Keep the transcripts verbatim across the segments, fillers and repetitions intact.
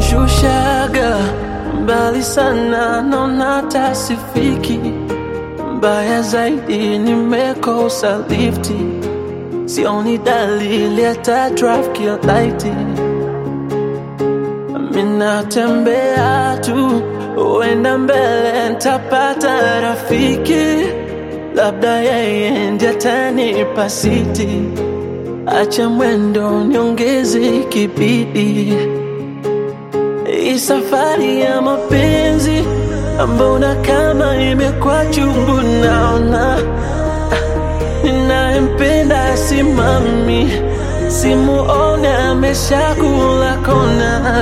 kunishushaga mbali sana, naona tasifiki. Mbaya zaidi nimekosa lifti, sioni dalili hata traffic lighti. Mina tembea tu, uenda mbele nitapata rafiki, labda yeye ndiye atanipa siti. Acha mwendo niongeze kibidi, hii safari ya mapenzi mbona kama imekuwa chungu. Naona ninayempenda simami, simuone ameshakula kona.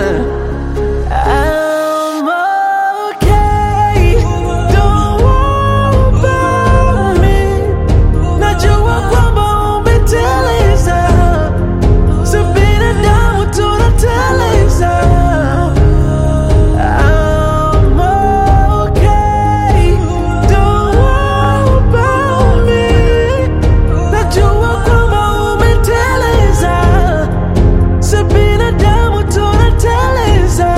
I'm okay, don't worry about me. Najua kwamba umeteleza, si binadamu tunateleza. I'm okay, don't worry about me. Najua kwamba umeteleza, si binadamu tunateleza.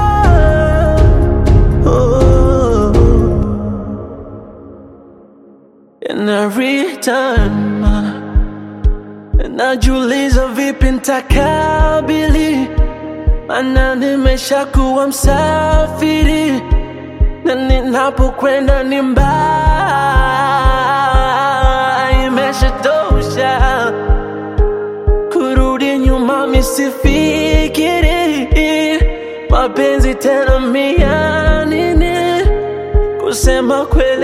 And every time najiuliza vipi nitakabili, maana nimeshakuwa msafiri na ninapokwenda ni mbali. Imeshatosha kurudi nyuma, misifikiri mapenzi tena mia nini. Kusema kweli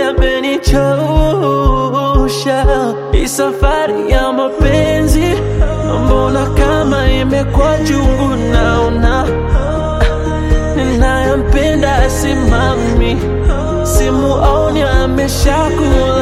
amenichosha hii safari ya mapenzi, mbona kama imekuwa chungu. Naona ninayempenda simami, simuoni ameshakula